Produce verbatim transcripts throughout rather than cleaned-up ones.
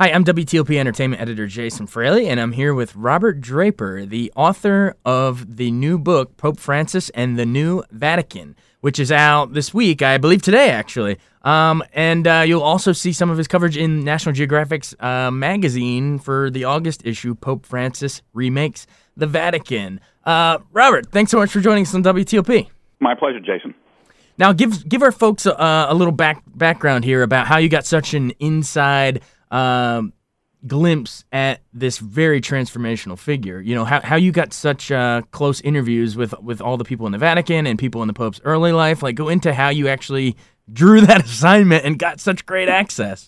Hi, I'm W T O P Entertainment Editor Jason Fraley, and I'm here with Robert Draper, the author of the new book, Pope Francis and the New Vatican, which is out this week, I believe today, actually. Um, and uh, you'll also see some of his coverage in National Geographic's uh, magazine for the August issue, Pope Francis Remakes the Vatican. Uh, Robert, thanks so much for joining us on W T O P. My pleasure, Jason. Now, give give our folks a, a little back background here about how you got such an inside um, glimpse at this very transformational figure. You know, how how you got such uh, close interviews with, with all the people in the Vatican and people in the Pope's early life. Like, go into how you actually drew that assignment and got such great access.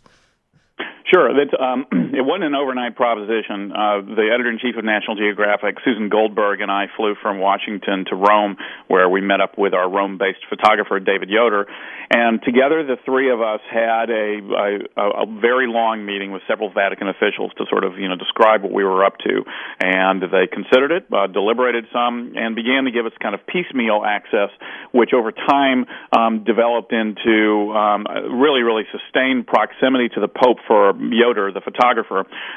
Sure. That's, um, it wasn't an overnight proposition. Uh, the editor-in-chief of National Geographic, Susan Goldberg, and I flew from Washington to Rome, where we met up with our Rome-based photographer, David Yoder. And together, the three of us had a, a, a very long meeting with several Vatican officials to sort of, you know, describe what we were up to. And they considered it, uh, deliberated some, and began to give us kind of piecemeal access, which over time um, developed into um, really, really sustained proximity to the Pope for Yoder, the photographer,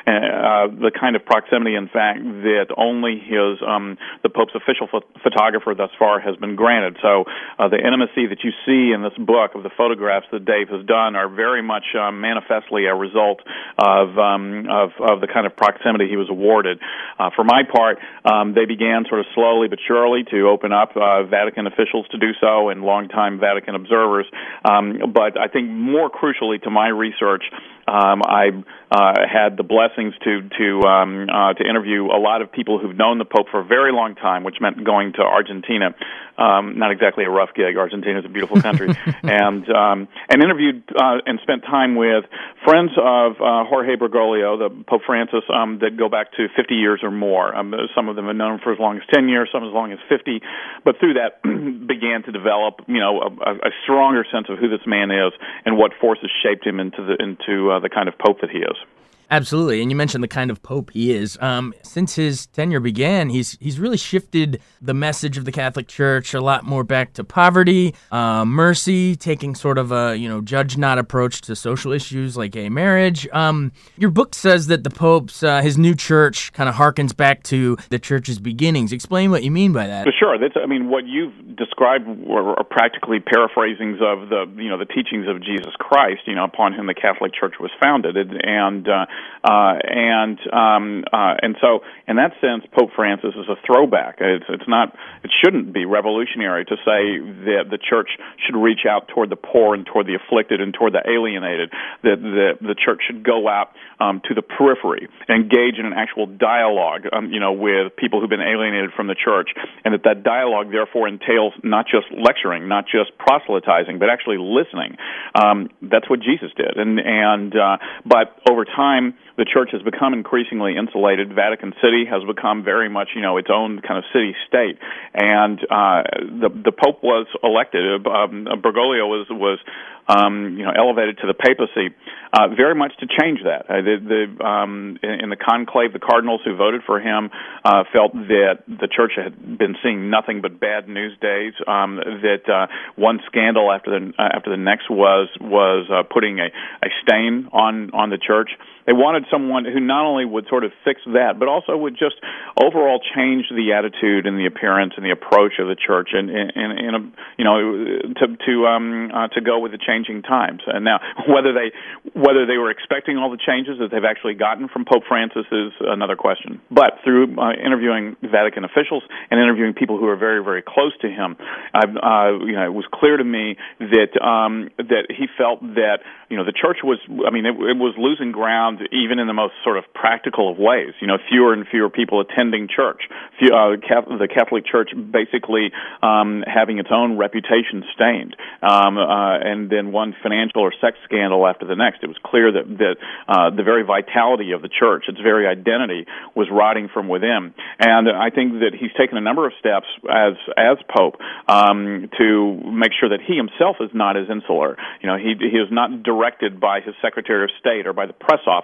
uh, the kind of proximity, in fact, that only his um, the Pope's official ph- photographer thus far has been granted. So uh, the intimacy that you see in this book of the photographs that Dave has done are very much um, manifestly a result of, um, of of the kind of proximity he was awarded. Uh, for my part, um, they began sort of slowly but surely to open up uh, Vatican officials to do so and longtime Vatican observers. Um, but I think more crucially to my research, Um, I uh, had the blessings to to um, uh, to interview a lot of people who've known the Pope for a very long time, which meant going to Argentina. Um, not exactly a rough gig. Argentina is a beautiful country, and um, and interviewed uh, and spent time with friends of uh, Jorge Bergoglio, the Pope Francis, um, that go back to fifty years or more. Um, some of them have known him for as long as ten years, some as long as fifty. But through that, began to develop, you know, a, a stronger sense of who this man is and what forces shaped him into the into uh, the kind of Pope that he is. Absolutely, and you mentioned the kind of Pope he is. Um, since his tenure began, he's he's really shifted the message of the Catholic Church a lot more back to poverty, uh, mercy, taking sort of a you know judge not approach to social issues like gay marriage. Um, your book says that the Pope's uh, his new church kind of harkens back to the Church's beginnings. Explain what you mean by that. Sure, that's I mean what you've described are, are practically paraphrasings of the you know the teachings of Jesus Christ, you know, upon whom the Catholic Church was founded, and. and uh, Uh, and um, uh, and so, in that sense, Pope Francis is a throwback. It's it's not. It shouldn't be revolutionary to say that the Church should reach out toward the poor and toward the afflicted and toward the alienated. That the the Church should go out um, to the periphery, engage in an actual dialogue, um, you know, with people who've been alienated from the Church, and that that dialogue therefore entails not just lecturing, not just proselytizing, but actually listening. Um, that's what Jesus did, and and uh, but over time, the Church has become increasingly insulated. Vatican City has become very much, you know, its own kind of city-state. And uh, the the Pope was elected. Um, Bergoglio was was um, you know elevated to the papacy, uh, very much to change that. Uh, the, the um, in, in the conclave, the cardinals who voted for him uh, felt that the Church had been seeing nothing but bad news days. Um, that uh, one scandal after the uh, after the next was was uh, putting a, a stain on on the Church. They wanted someone who not only would sort of fix that, but also would just overall change the attitude and the appearance and the approach of the Church, and in, in, in a, you know, to to um uh, to go with the changing times. And now, whether they whether they were expecting all the changes that they've actually gotten from Pope Francis is another question. But through uh, interviewing Vatican officials and interviewing people who are very very close to him, I've, uh, you know, it was clear to me that um, that he felt that you know the Church was, I mean, it, it was losing ground even in the most sort of practical of ways. You know, fewer and fewer people attending church. Few, uh, the Catholic Church basically um, having its own reputation stained, um, uh, and then one financial or sex scandal after the next. It was clear that that uh, the very vitality of the Church, its very identity, was rotting from within. And I think that he's taken a number of steps as as Pope um, to make sure that he himself is not as insular. You know, he he is not directed by his Secretary of State or by the press office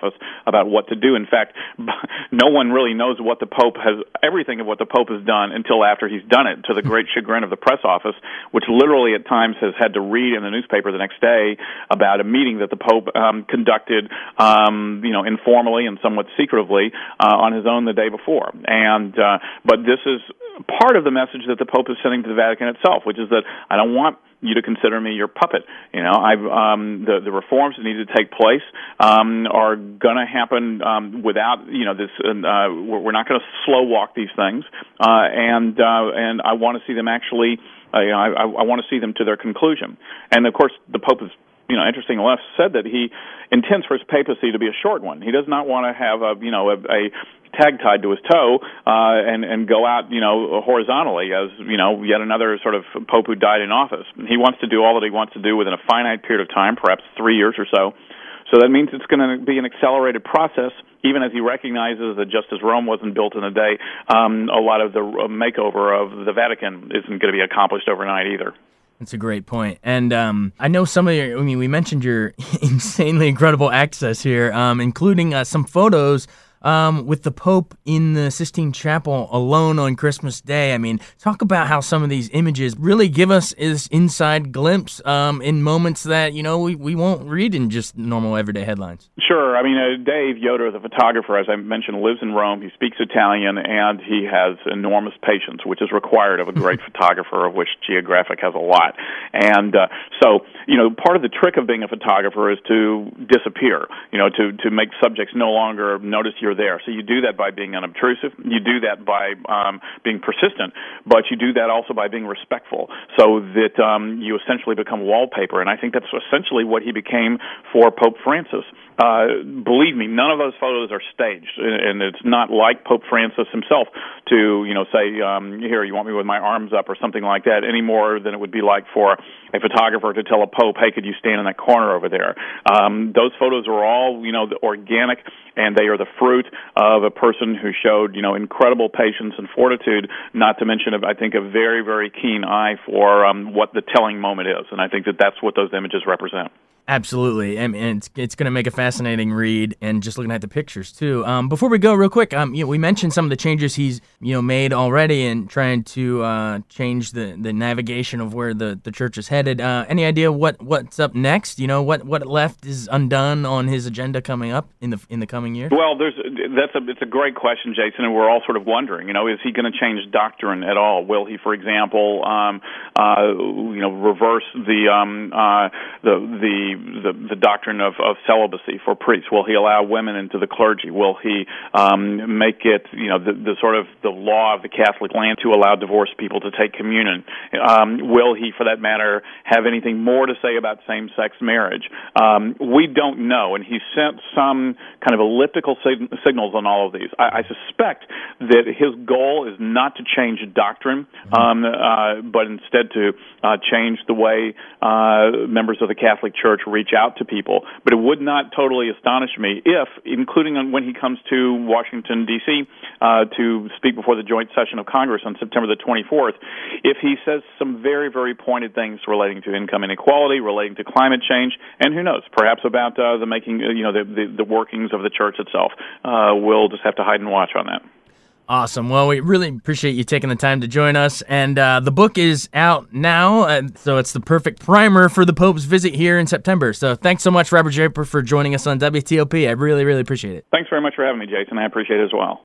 office about what to do. In fact, no one really knows what the Pope has, everything of what the Pope has done until after he's done it, to the great chagrin of the press office, which literally at times has had to read in the newspaper the next day about a meeting that the Pope um, conducted, um, you know, informally and somewhat secretively uh, on his own the day before. And uh, but this is part of the message that the Pope is sending to the Vatican itself, which is that I don't want you to consider me your puppet. You know, I've um, the the reforms that need to take place um, are going to happen um, without you know this. Uh, we're not going to slow walk these things, uh, and uh, and I want to see them actually. Uh, you know, I, I want to see them to their conclusion. And of course, the Pope is, you know, interesting enough, said that he intends for his papacy to be a short one. He does not want to have a, you know, a, a tag tied to his toe uh, and and go out, you know, horizontally as, you know, yet another sort of Pope who died in office. He wants to do all that he wants to do within a finite period of time, perhaps three years or so. So that means it's going to be an accelerated process, even as he recognizes that just as Rome wasn't built in a day, um, a lot of the makeover of the Vatican isn't going to be accomplished overnight either. That's a great point. And um, I know some of your, I mean, we mentioned your insanely incredible access here, um, including uh, some photos Um, with the Pope in the Sistine Chapel alone on Christmas Day. I mean, talk about how some of these images really give us this inside glimpse um, in moments that, you know, we, we won't read in just normal everyday headlines. Sure. I mean, uh, Dave Yoder, the photographer, as I mentioned, lives in Rome. He speaks Italian, and he has enormous patience, which is required of a great photographer, of which Geographic has a lot. And uh, so, you know, part of the trick of being a photographer is to disappear, you know, to, to make subjects no longer notice you're there. So you do that by being unobtrusive. You do that by um, being persistent, but you do that also by being respectful, so that um, you essentially become wallpaper. And I think that's essentially what he became for Pope Francis. Uh, believe me, none of those photos are staged, and it's not like Pope Francis himself to, you know, say, um, here, you want me with my arms up or something like that, any more than it would be like for a photographer to tell a pope, hey, could you stand in that corner over there? Um, those photos are all, you know, organic, and they are the fruit of a person who showed, you know, incredible patience and fortitude, not to mention, I think, a very, very keen eye for um, what the telling moment is, and I think that that's what those images represent. Absolutely, and it's it's going to make a fascinating read, and just looking at the pictures too. Um, before we go, real quick, um, you know, we mentioned some of the changes he's you know made already, and trying to uh, change the, the navigation of where the, the church is headed. Uh, any idea what, what's up next? You know, what what left is undone on his agenda coming up in the in the coming years? Well, there's that's a it's a great question, Jason, and we're all sort of wondering. You know, is he going to change doctrine at all? Will he, for example, um, uh, you know, reverse the um, uh, the the The, the doctrine of, of celibacy for priests? Will he allow women into the clergy? Will he um, make it, you know, the, the sort of the law of the Catholic land to allow divorced people to take communion? Um, will he, for that matter, have anything more to say about same-sex marriage? Um, we don't know, and he sent some kind of elliptical sig- signals on all of these. I, I suspect that his goal is not to change doctrine, um, uh, but instead to uh, change the way uh, members of the Catholic Church reach out to people. But it would not totally astonish me if, including when he comes to Washington, D C, uh, to speak before the joint session of Congress on September the twenty-fourth, if he says some very, very pointed things relating to income inequality, relating to climate change, and who knows, perhaps about uh, the making, you know, the, the, the workings of the church itself. Uh, we'll just have to hide and watch on that. Awesome. Well, we really appreciate you taking the time to join us. And uh, the book is out now, uh, so it's the perfect primer for the Pope's visit here in September. So thanks so much, Robert Draper, for joining us on W T O P. I really, really appreciate it. Thanks very much for having me, Jason. I appreciate it as well.